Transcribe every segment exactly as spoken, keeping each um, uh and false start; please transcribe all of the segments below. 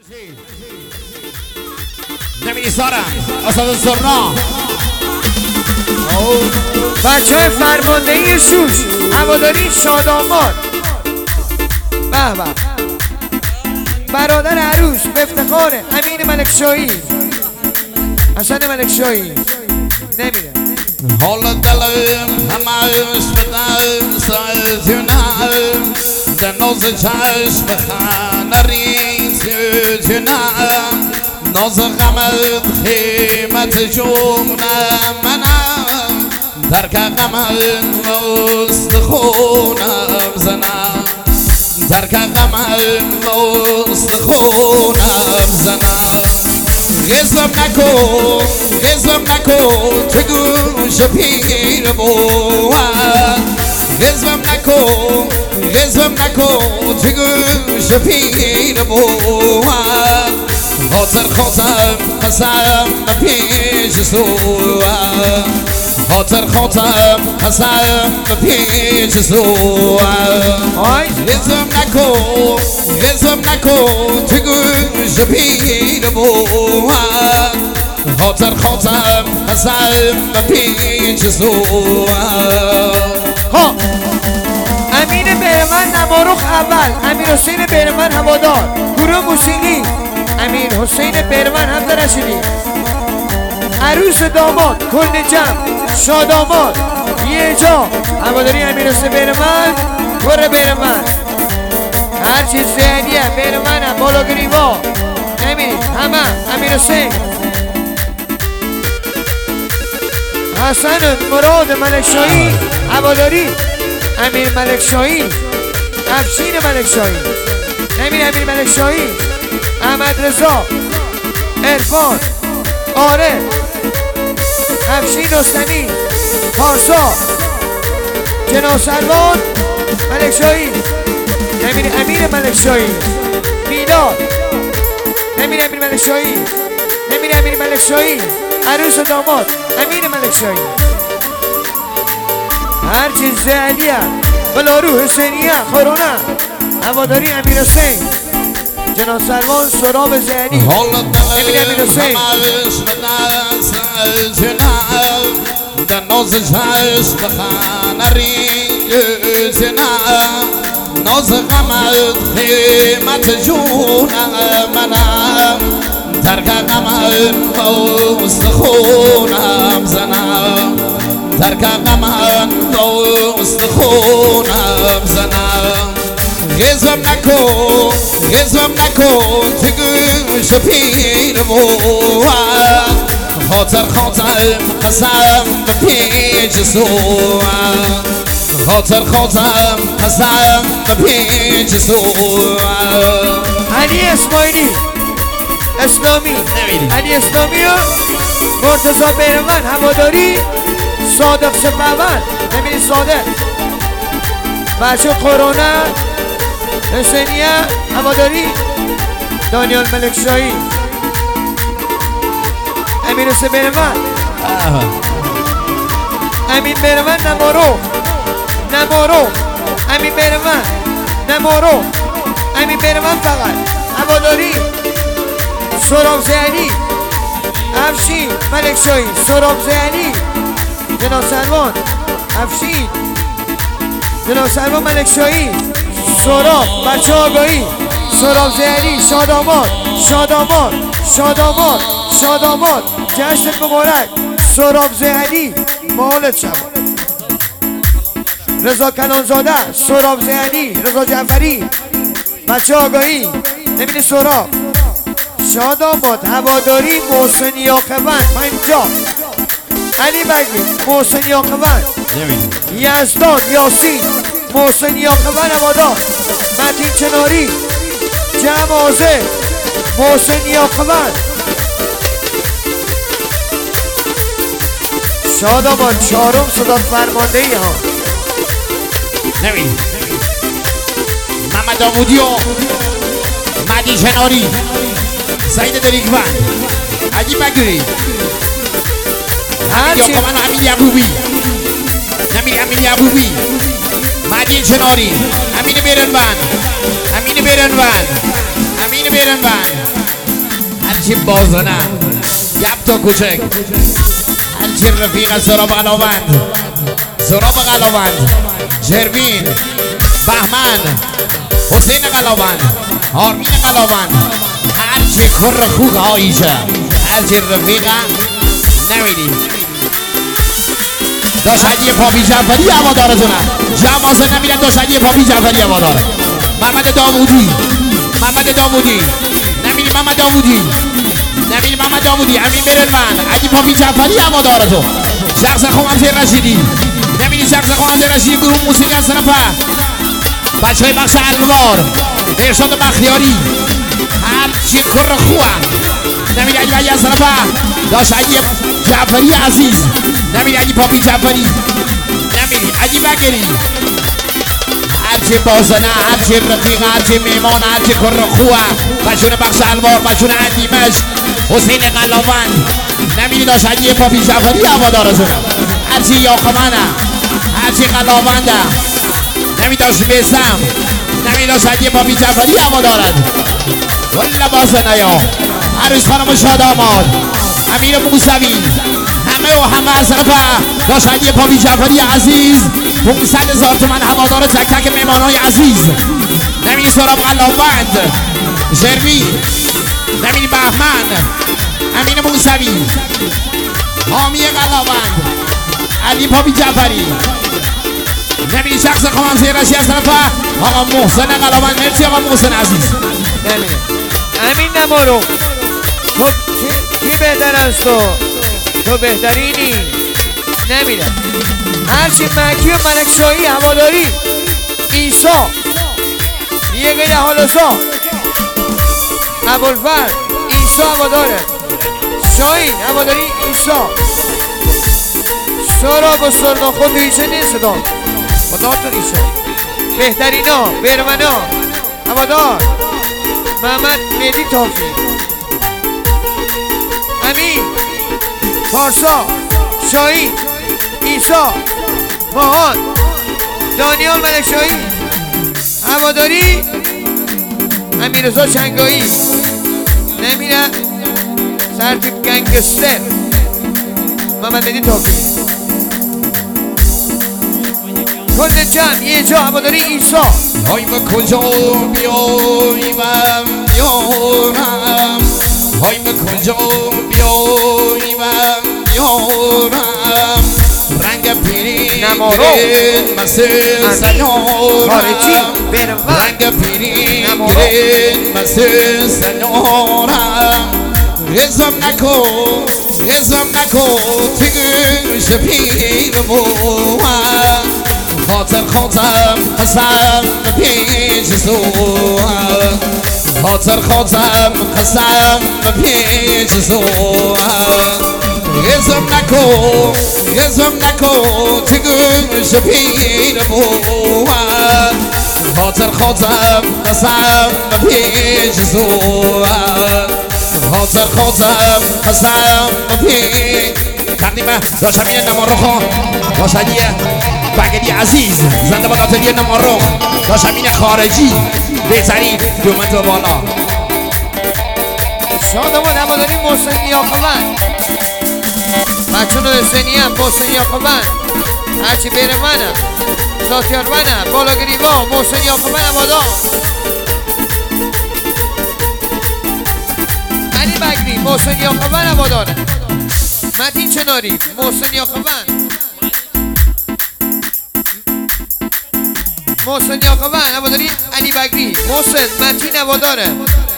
نمیدی سارم اسد سرنا بچه های فرماندهی شوش هواداری شاداماد به به برادر عروس به افتخار امین ملکشاهی حسن ملکشاهی نمیره حال دلم همش بدم سازونم دنوز چشم خانری سوزونم ناز غمت خیمت جونم منم ترک غمت وسط خونم زنم ترک غمت وسط خونم زنم غزم نکن غزم نکن تو گوش پیر بود غزم نکن غزم نکن تو گوش پیر بود خاطر خاطر قسم پیش سو خاطر خاطر قسم پیش سو غزم نکن غزم نکن تو گوش پیر بود خاطر خاطر قسم پیش سو ها امین بهرمن نماروخ اول امیر حسین بهرمن هوادار گروه موسیقی امیر حسین بهرمن حمد رشیدی عروس داماد کل جمع شاداماد یه جا هواداری امیر حسین بهرمن گره بهرمن هرچی ذهنیه بهرمنم بالا گریبا امین همه امیر حسین حسن مراد ملکشاهی هواداری امیر ملکشاهی افشین ملکشاهی امیر امیر ملکشاهی احمد رضا عرفان عارف افشین رستمی پارسا جناب سروان ملکشاهی امیر امیر ملکشاهی میلاد امیر امیر ملکشاهی امیر امیر ملکشاهی عروس و داماد امیر ملکشاهی هر چیز زهدیه بلارو حسینیه خورونا هواداری امیر حسین جناب سروان سراب زهدی امیر امیر حسین ناز چشم خانری ناز غمت خیمت جونم منم ترک غمت وسط خونم زنم ترک غمت وسط خونم زنم غزم نکن غزم نکن تو گوش پیر بود خاطر خاطر قسم پیش سو خاطر خاطر قسم پیش سو علی اسماعیلی اسلامی علی اسلامی و مرتضی بهرمن هواداری صادق شفاون نمیدی صادق بچه کرونا حسینیه هواداری دانیال ملکشاهی امیر حسین بهرمن امین بهرمن نمارو نمارو امین بهرمن نمارو امین بهرمن فقط هواداری سراب زهنی افشین ملکشاهی سراب زهنی جناب سروان افشین جناب سروان ملکشاهی سراب بچه آگاهی سراب زهنی شاداماد شاداماد شاداماد شاداماد جشن مبارک سراب زهنی مالت شب رضا کنانزاده سراب زهنی رضا جعفری بچه آگاهی نمیدی سراب شاداماد هواداری محسن یاقوند پنجا علی بگوی محسن یاقوند یزدان یاسین محسن یاقوند هوادار متین چناری جمع آزه محسن یاقوند شاداماد چهارم صدا فرماندهی ها نمی محمد داوودی و مدی چناری سعید دریکوند علی بگیری امین یاقوند و امین یعقوبی امین امین یعقوبی مدی چناری امین بیرنوند امین بیرنوند امین بیرنوند هرچی بازنه یب تا کوچک هرچی رفیق سراب غلاوند سراب غلاوند جربین بهمن حسین غلاوند آرمین غلاوند هرچی کر خوک آیشه هرچی رفیقه نمیدی داشت هدیه پاپی جعفری هوادارتونه جمازه نمیدن داشت هدیه پاپی جعفری هوادار محمد داوودی محمد داوودی نمیدی محمد داوودی نمیدی محمد داوودی امین برلمن هدیه پاپی جعفری هوادارتو شخص خوام همزه رشیدی نمیدی شخص خوام همزه رشیدی گروه موسیقی از طرف بچه های بخش الوار ارشاد بختیاری هرچی کر خواه نمیدی علی بایی از طرف داشت هدیه جعفری عزیز نمیدی علی پاپی جعفری نمیدی علی بگری هرچی بازنه هرچی رفیق هرچی میمان هرچی کر خواه بچون بخش الوار بچون عدیمش حسین غلاوند نمیدی داشت علی پاپی جعفری هوادارتونه هرچی یاقمنه هرچی غلاونده نمی داشت بیسم نمی داشت علی پاپی جعفری هوادارد ولی بازنه یا عروس خانم شاد آماد امیر موسوی همه و همه از طرف داشت علی پاپی جعفری عزیز پونصد هزار تومن هوادار تک تک مهمانهای عزیز نمی سراب غلاوند جرمی نمی بهمن امیر موسوی حامی غلاوند علی پاپی جعفری نمی شخص خواهم زیرشی از طرف آقا محسن غلاوند مرسی آقا محسن عزیز نمیده امین نمارو تو کی بهتر از تو تو بهترینی نمیده هرچی مکی و ملک شاهی هواداری ایسا یه گیده حالسا ابوالفضل ایسا هواداره شاهین هواداری ایسا سارا با سرنا خود ایسا نیست دام خدا تو ایسا بهترینا برمنا هوادار محمد مهدی تافی امین پارسا شاهین ایسا ماهان دانیال ملک شاهی هواداری امیرزا چنگایی نمیره سرتیب گنگستر محمد مهدی تافی کل جمع یه جا هواداری ایسا های به کجا بیاییم بیارم های به کجا بیاییم بیارم رنگ پیری گرین مسیح سنارم رنگ پیری گرین مسیح سنارم ازم نکن ازم نکن تگوش پیر موان خاطر خاطر قسم پیش زوان خاطر خاطر قسم پیش زوان ازم نکن ازم نکن تگوش پیر موان خاطر خاطر قسم پیش زوان خاطر خاطر قسم پیش تقدیمه داشت همین نمارخان داشت هدیه بگری عزیز زنده باد آتلیه نمارخ داشت همین خارجی بهترین دومت و بالا شادمان هواداری محسن یاقوبند بچون حسینی هم محسن یاقوبند هرچی بیر منم ساتیار منم بالا گریبا محسن یاقوبند هوادار علی بگری محسن یاقوبند هواداره متین چناری محسن یاقوبند محسن یاقوبند هواداری علی بگری محسن متین هواداره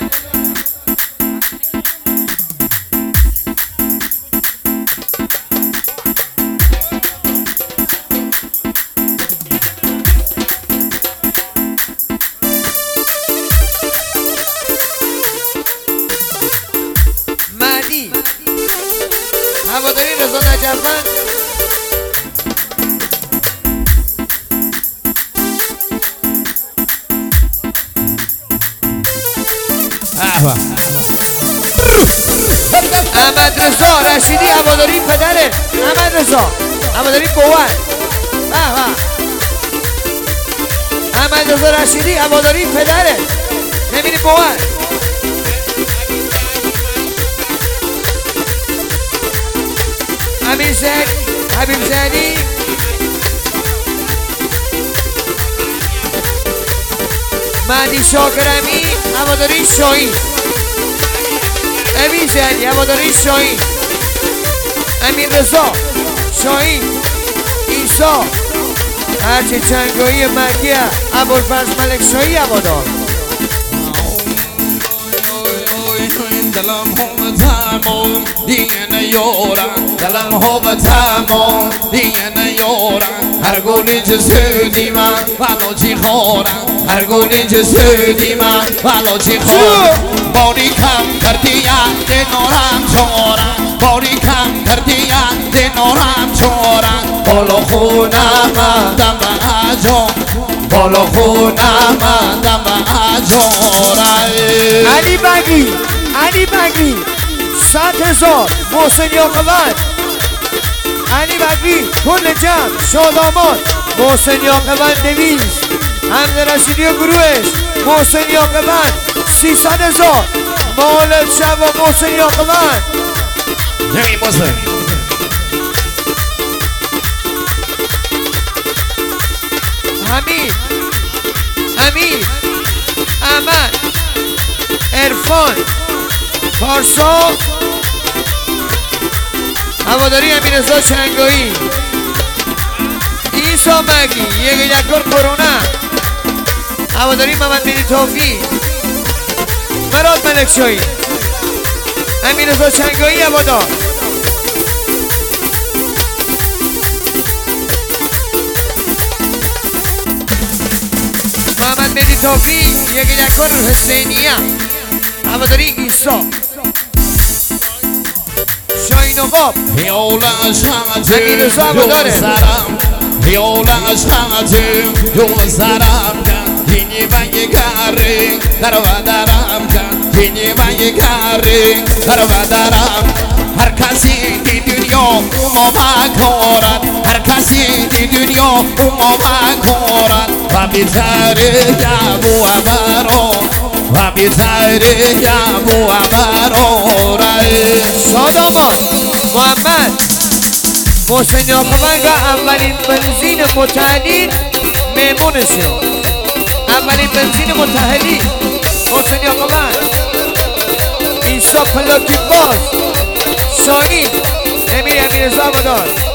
مهدی هواداری رضا نجفند احمد رضا رشیدی هواداری پدره احمد رضا هواداری قوت به به احمد رضا رشیدی هواداری پدره نمیری قوت حبیب زنی مهدی شاکرمی هواداری شاهین امین زنی هواداری شاهین امین رضا شاهین ایسا هرچه چنگایی مکیه ابوالفضل ملک شاهی هوادار دلم هم تمام دیگه نیارم دلم هم تمام دیگه نیارم هر گونه جسدی من ولو چی خورم هر گونه جسدی من ولو چی خورم باری کم کردی یاد نورم چورم باری کم کردی یاد نورم چورم بالا خونم دم اجام بالا خونم دم اجام علی بگی علی بگی صد هزار محسن یاقوت علی بگی کل جمع شادامات محسن یاقوت دویست حمد رشیدی و گروهش محسن یاقوت سیصد هزار مال شب و محسن یاقوت نمی محسن حمید امید احمد عرفان پارسا هواداری امیررضا شنگایی ایسا مگی یک یکر کرونا هواداری محمد مهدی توفیق مراد ملک شاهی امیررضا شنگایی هوادار محمد مهدی توفیق یک یکر حسینیه هواداری ایسا شاهین و باب امیررضا هواداره هیولش همتیم دو سرم کن دینی بگی کاری در ودرم کن دینی بگی کاری در ودرم هر کسی دی دنیا اومو مکارد هر کسی دی دنیا اومو مکارد و بیتره گبو امرو و بیتره گبو امرو رای شادامان محمد محسن یاقوت اولین بنزین متحدین میمونشه اولین بنزین متحدین محسن یاقوت ایسا پلاکین باز شاهین امیر امیررضا هوادار